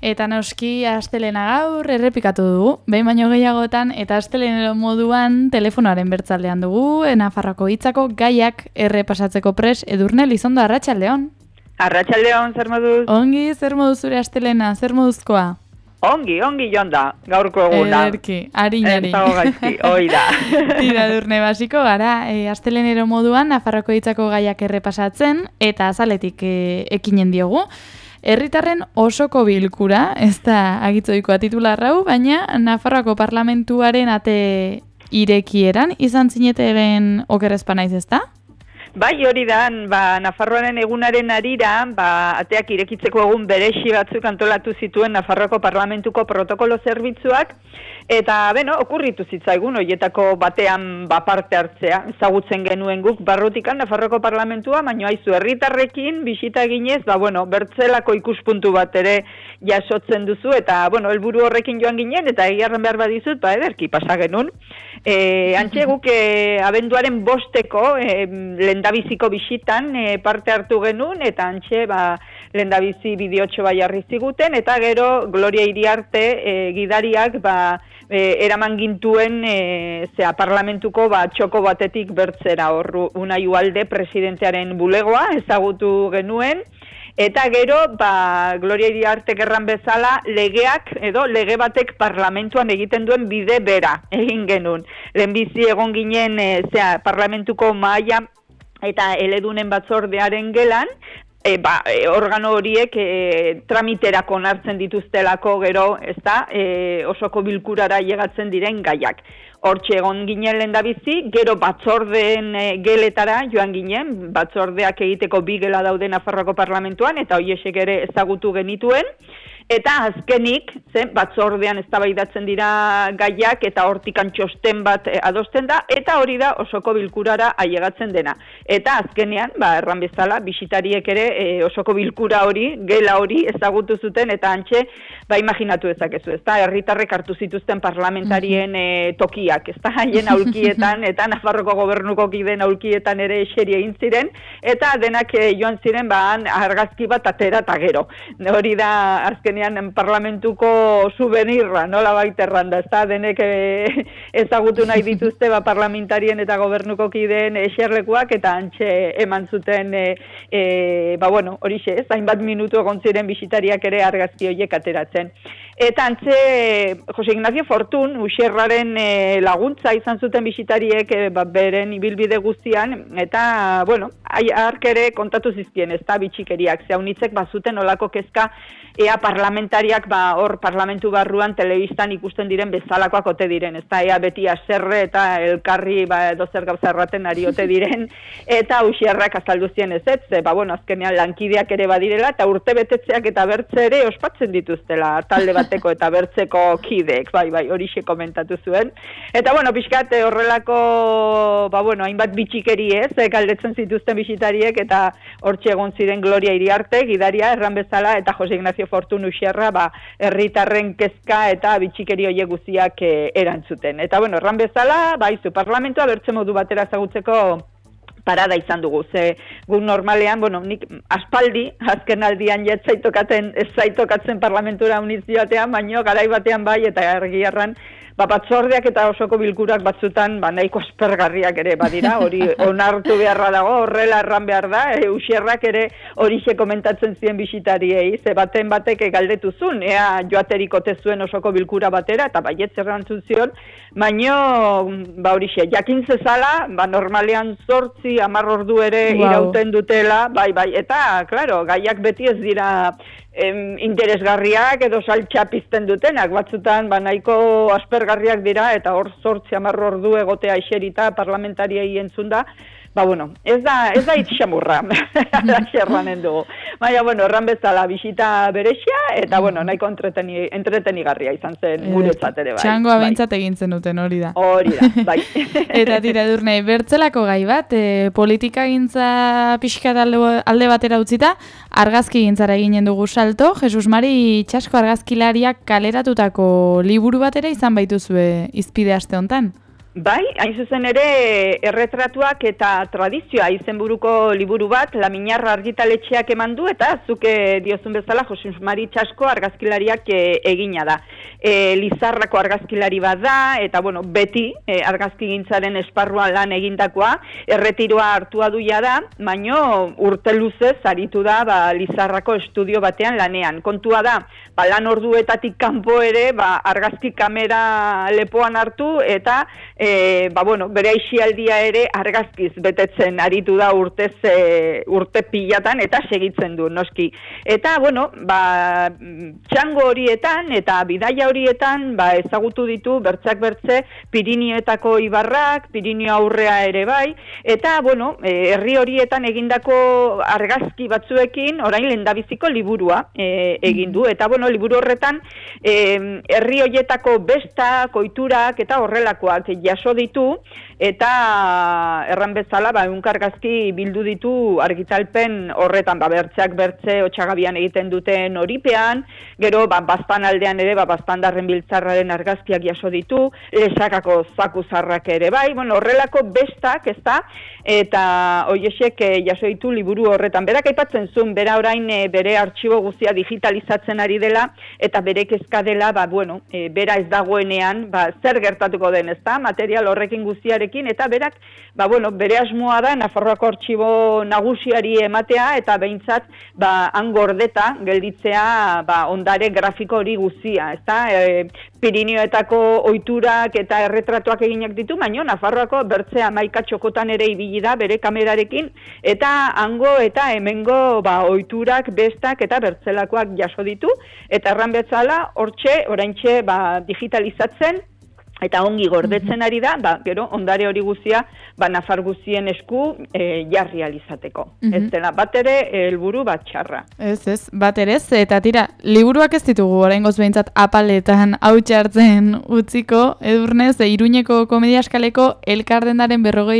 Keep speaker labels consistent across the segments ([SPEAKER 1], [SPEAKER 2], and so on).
[SPEAKER 1] Eta noski astelena gaur errepikatu dugu, behin baino gehiagotan eta astelenero moduan telefonoaren bertzaldean dugu, Nafarroako hitzako gaiak errepasatzeko pres Edurne Lizondo, arratsaldeon.
[SPEAKER 2] Arratsaldeon, zer moduz?
[SPEAKER 1] Ongi, zer moduz zure astelena, zer moduzkoa?
[SPEAKER 2] Ongi joan da, gaurko eguna.
[SPEAKER 1] Ederki, arin.
[SPEAKER 2] Ez dago gaizki, hoi da.
[SPEAKER 1] Tira, Edurne, basiko gara, astelenero moduan Nafarroako hitzako gaiak errepasatzen eta azaletik ekinen diogu. Herritarren osoko bilkura, ez da agitzoikoa titularrau, baina Nafarroako parlamentuaren ate irekieran izan zineteren okerrezpa naiz, ez da?
[SPEAKER 2] Bai, hori da, Nafarroaren egunaren arira, ateak irekitzeko egun beresi batzuk antolatu zituen Nafarroako parlamentuko protokolo zerbitzuak, eta, okurritu zitzaigun, horietako batean parte hartzea, ezagutzen genuen guk barrutikan Nafarroako parlamentua, baina haizu herritarrekin bisita ginez, bertzelako ikuspuntu bat ere jasotzen duzu, eta, helburu horrekin joan ginen, eta egiarren behar badizut, ederki pasa genuen. Antxe guk abenduaren 5eko lehendabiziko bisitan parte hartu genuen, eta antxe lehendabizi bideotxo bai jarri ziguten, eta gero Gloria Iriarte gidariak eraman gintuen parlamentuko txoko batetik bertzera, hor Unai Ugalde presidentearen bulegoa ezagutu genuen. Eta gero, Gloria Iriartek erran bezala, legeak edo lege batek parlamentuan egiten duen bide bera egin genuen. Lehenbizi egon ginen parlamentuko mahaia eta eledunen batzordearen gelan, organo horiek tramiterako onartzen dituztelako gero, osoko bilkurara llegatzen diren gaiak. Hortxe egon ginen lehendabizi, gero batzordeen geletara joan ginen, batzordeak egiteko 2 gela daude Nafarroako parlamentuan, eta hoiesek ere ezagutu genituen, eta azkenik, batzordean eztabaidatzen dira gaiak, eta hortikan txosten bat adosten da, eta hori da osoko bilkurara ailegatzen dena. Eta azkenean, erran bezala, bisitariek ere osoko bilkura hori, gela hori ezagutu zuten, eta antxe, imaginatu ezakezu, herritarrek hartu zituzten parlamentarien tokiak, haien aulkietan, eta Nafarroko gobernuko kideen aulkietan ere eseri egin ziren, eta denak joan ziren, argazki bat atera eta gero. Hori da, azkenean parlamentuko souvenirra, nola baiterran da, denek ezagutu nahi dituzte parlamentarien eta gobernuko kideen eserlekuak, eta antxe eman zuten, horixe, hainbat minutu egon ziren bisitariak ere argazki horiek ateratzen. Eta antxe, Jose Ignacio Fortun, Uxerraren laguntza izan zuten bisitariek beren ibilbide guztian, eta, hark ere kontatu zizkien, bitxikeriak, zehaunitzek bazuten olako kezka ea parlamentariak hor parlamentu barruan telebistan ikusten diren bezalakoak ote diren, ea beti aserre eta elkarri dozer gauza erraten ari ote diren, eta Uxerrak azaldu zien ez, azkenean lankideak ere badirela, eta urte betetzeak eta bertze ere ospatzen dituztela, talde bateko eta bertzeko kideek, horixe komentatu zuen. Eta, pixkat horrelako, hainbat bitxikeri ez, galdetzen zituzten bisitariek, eta hortxe egon ziren Gloria Iriarte, gidaria, erran bezala, eta Jose Ignacio Fortun Uxerra, herritarren kezka eta bitxikeri horiek guztiak erantzuten. Eta, erran bezala, zu parlamentua bertze modu batera ezagutzeko parada izan dugu, gu normalean, nik aspaldi, azken aldian ez zaitokatzen parlamentura unizioatean, baino garai batean eta argiarran, batzordeak eta osoko bilkurak batzutan nahiko aspergarriak ere badira, hori onartu beharra dago, horrela erran behar da, Uxerrak ere horixe komentatzen zien bisitariei, baten batek galdetu zuen, ea joaterik ote zuen osoko bilkura batera, eta baietz errantzun zion, baino, horixe, jakin zezala, normalean 8-10 ordu ere irauten dutela, eta, klaro, gaiak beti ez dira interesgarriak edo saltxa pizten dutenak, batzutan nahiko aspergarriak dira, eta hor 8-10 ordu egotea eserita parlamentariei entzun da, ez da itxamurra, xerranen dugu. Baina, erran bezala, bisita beresia, eta, nahiko entretenigarria izan zen guretzat ere, bai.
[SPEAKER 1] Txangoa behintzat egintzen duten, hori da.
[SPEAKER 2] Hori da, bai.
[SPEAKER 1] Eta tira, Edurne, bertzelako gai bat, politika gintza pixkat alde batera utzita, argazki gintzara eginen dugu salto, Jesus Mari Itxasko argazkilariak kaleratutako liburu batera izan baituzue izpide aste hontan.
[SPEAKER 2] Bai, hain zuzen ere erretratuak eta tradizioa izenburuko liburu bat Laminarra argitaletxeak eman du eta zuke diozun bezala Jose Mari Txasko argazkilariak egina da. Lizarrako argazkilari bat da eta bueno, beti argazkigintzaren esparruan lan egindakoa, erretiroa hartua duia da, baino urte luzez aritu da Lizarrako estudio batean lanean. Kontua da, lan orduetatik kanpo ere argazki kamera lepoan hartu eta bere aisialdia ere argazkiz betetzen aritu da urte pilatan eta segitzen du, noski. Eta, txango horietan eta bidaia horietan ezagutu ditu bertzeak bertze Pirinioetako ibarrak, Pirinio aurrea ere bai, eta, herri horietan egindako argazki batzuekin orain lehendabiziko liburua egin du. Eta, liburu horretan herri horietako bestak, ohiturak eta horrelakoak jaso ditu eta erran bezala ehunkargazki bildu ditu argitalpen horretan bertzeak bertze Otsagabian egiten duten Oripean, gero Baztan aldean ere Baztandarren biltzarraren argazkiak jaso ditu, Lesakako zakuzarrak ere bai, horrelako bestak, ezta, eta hoiesek jaso ditu liburu horretan. Berak aipatzen zuen, bera orain bere artxibo guztia digitalizatzen ari dela eta bere kezka dela, bera ez dagoenean, zer gertatuko den, ezta, material horrekin guztiarekin, eta berak, bere asmoa da Nafarroako artxibo nagusiari ematea, eta behintzat, han gordeta gelditzea ondare grafiko hori guztia, ezta, Pirinioetako ohiturak eta erretratuak eginak ditu, baina Nafarroako bertze 11 txokotan ere ibili da bere kamerarekin, eta hango eta hemengo ohiturak, bestak eta bertzelakoak jaso ditu, eta erran bezala, oraintxe digitalizatzen, eta ongi gordetzen ari da, gero ondare hori guztia Nafar guztien esku jarri alizateko. Ez dela, bat ere helburu bat txarra.
[SPEAKER 1] Ez, bat ere ez, eta tira, liburuak ez ditugu oraingoz behintzat apaletan hautsa hartzen utziko, Edurnez, Iruñeko komedia eskaleko elkardendaren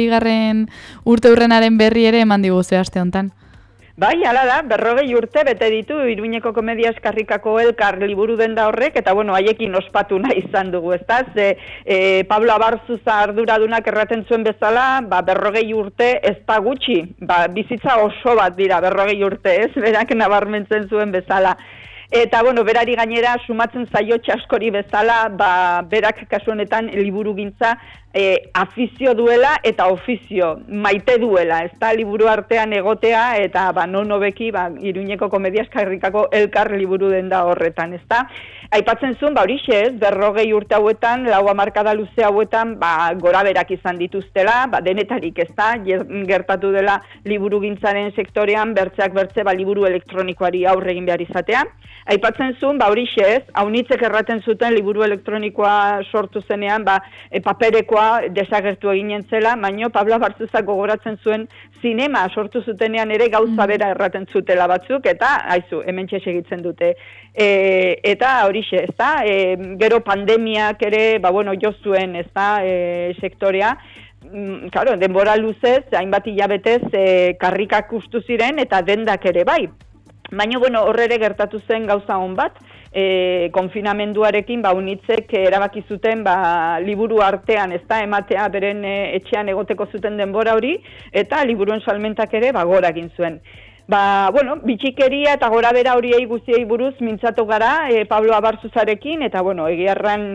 [SPEAKER 1] 40. urte hurrenaren berri ere eman diguzu aste hontan.
[SPEAKER 2] Bai, hala da, 40 urte bete ditu Iruñeko komedia eskarrikako elkar liburu denda horrek, eta haiekin ospatu nahi izan dugu, ezta? Pablo Abarzuza arduradunak erraten zuen bezala, 40 urte ez da gutxi, bizitza oso bat dira 40 urte, ez? Berak nabarmentzen zuen bezala. Eta, berari gainera sumatzen zaio txaskori bezala, berak kasu honetan liburugintza afizio duela eta ofizio maite duela, ezta liburu artean egotea eta non hobeki Iruñeko komedia eskarrikako elkar liburu denda horretan, ezta. Aipatzen zuen, horixe ez, 40 urte hauetan, 4 hamarkada luze hauetan, goraberak izan dituztela, denetarik, ezta, gertatu dela liburugintzaren sektorean, bertzeak bertze, liburu elektronikoari aurre egin behar izatea. Aipatzen zuen, horixe ez, haunitzek erraten zuten liburu elektronikoa sortu zenean, paperekoa desagertu eginen zela, baino Pablo Abartzuzak gogoratzen zuen zinema sortu zutenean ere gauza bera erraten zutela batzuk, eta hementxe segitzen dute. Eta horixe, ezta, gero pandemiak ere, jo zuen, ezta, sektorea, claro, denbora luzez, hainbat hilabetez, karrikak ustu ziren eta dendak ere bai. Baina, horre gertatu zen gauza hon bat, konfinamenduarekin unitzek erabaki zuten liburu artean ezta ematea beren etxean egoteko zuten denbora hori, eta liburuen salmentak ere gora egin zuen. Bitxikeria eta gora bera horiei guztiei buruz mintzatu gara Pablo Abarzuzarekin, eta egiarran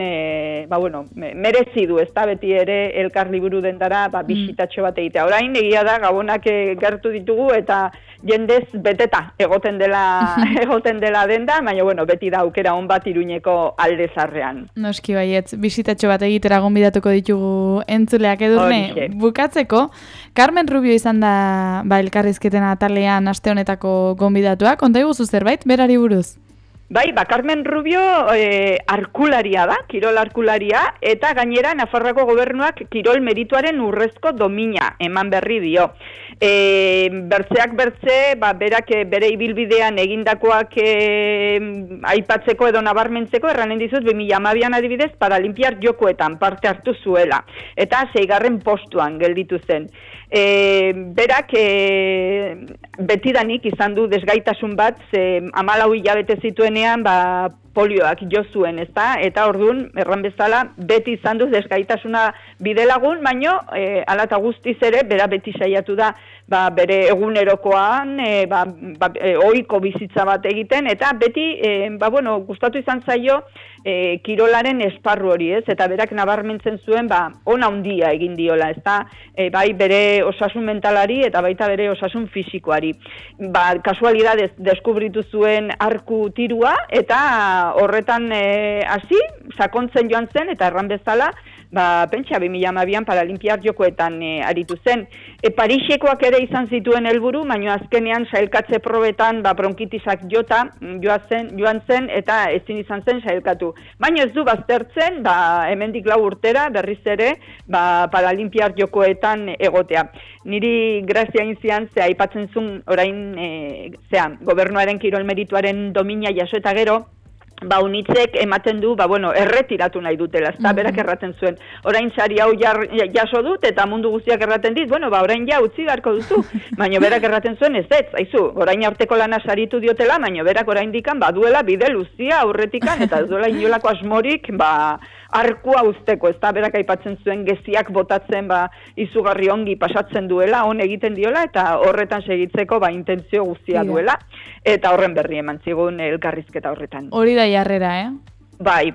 [SPEAKER 2] merezi du, ezta beti ere elkar liburu dendara bisitatxo bat egitea. Orain egia da gabonak gertu ditugu eta jendez beteta egoten dela denda, baina beti da aukera on bat Iruñeko alde zarrean.
[SPEAKER 1] Noski baietz, bisitatxo bat egitera gonbidatuko ditugu entzuleak. Edurne, bukatzeko, Carmen Rubio izan da elkarrizketen atalean aste honetako gonbidatua, konta iguzu zerbait, berari buruz?
[SPEAKER 2] Bai, Carmen Rubio arkularia da, kirol arkularia, eta gainera Nafarroako gobernuak kirol merituaren urrezko domina eman berri dio. Bertzeak bertze, berak bere ibilbidean egindakoak aipatzeko edo nabarmentzeko, erranen dizut, 2012an adibidez, Paralimpiar jokoetan parte hartu zuela, eta 6. postuan gelditu zen. Berak betidanik izan du desgaitasun bat, 14 hilabete zituenean azkenean polioak jo zuen, ezta? Eta orduan, erran bezala, beti izan duz desgaitasuna bidelagun, baino, ala eta guztiz ere, bera beti saiatu da, bere egunerokoan, ohiko bizitza bat egiten, eta beti, gustatu izan zaio, kirolaren esparru hori, ez? Eta berak nabarmentzen zuen, ona handia egin diola, ezta? Bai bere osasun mentalari eta baita bere osasun fisikoari. Kasualidadez deskubritu zuen arku tirua, eta horretan hasi, sakontzen joan zen, eta erran bezala, pentsa 2012an Paralimpiar Jokoetan aritu zen. Parisekoak ere izan zituen helburu, baina azkenean sailkatze probetan bronkitisak joan zen eta ezin izan zen sailkatu. Baina ez du baztertzen, hemendik 4 urtera berriz ere Paralimpiar Jokoetan egotea. Niri grazia inzian, aipatzen zuen orain gobernuaren kirol merituaren domina jaso eta gero, unitzek ematen du, erretiratu nahi dutela, ezta berak erraten zuen. Orain sari hau jaso dut, eta mundu guztiak erraten dit, orain ja utzi beharko duzu. Baina berak erraten zuen, ez, aizu, orain arteko lana saritu diotela, baina berak orain dikan, duela bide luzia aurretikan, eta ez duela inolako asmorik, arkua usteko, ez da, berak aipatzen zuen geziak botatzen, izugarri ongi pasatzen duela, on egiten diola, eta horretan segitzeko, intentzio guztia duela, eta horren berri eman zigun elkarrizketa horretan.
[SPEAKER 1] Hori da jarrera,
[SPEAKER 2] Bai,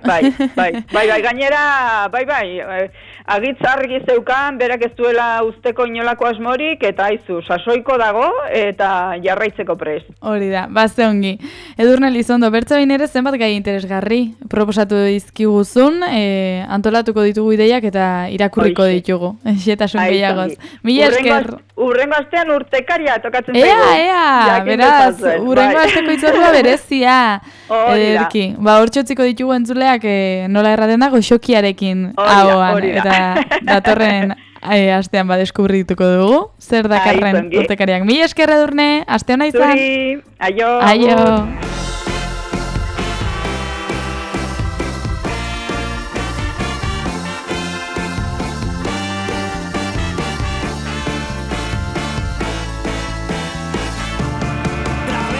[SPEAKER 2] gainera, agitz argi zeukan, berak ez duela usteko inolako asmorik, eta aizu, sasoiko dago, eta jarraitzeko prest.
[SPEAKER 1] Hori da, ze ongi. Edurne Elizondo, bertzain ere zenbat gai interesgarri proposatu dizkiguzun, antolatuko ditugu ideiak eta irakurriko ditugu, xetasun gehiagoz. Mila esker.
[SPEAKER 2] Urrengo astean urtekaria tokatzen zaigu.
[SPEAKER 1] Beraz, urrengo asteko itzordua berezia. Ederki, hortxotziko ditugu entzuleak nola erraten dago xokiarekin ahoan, eta datorren astean deskubrituko dugu, zer dakarren urtekariak. Mila esker Edurne, aste hona izan.
[SPEAKER 2] Zuri, aio.
[SPEAKER 1] Aio.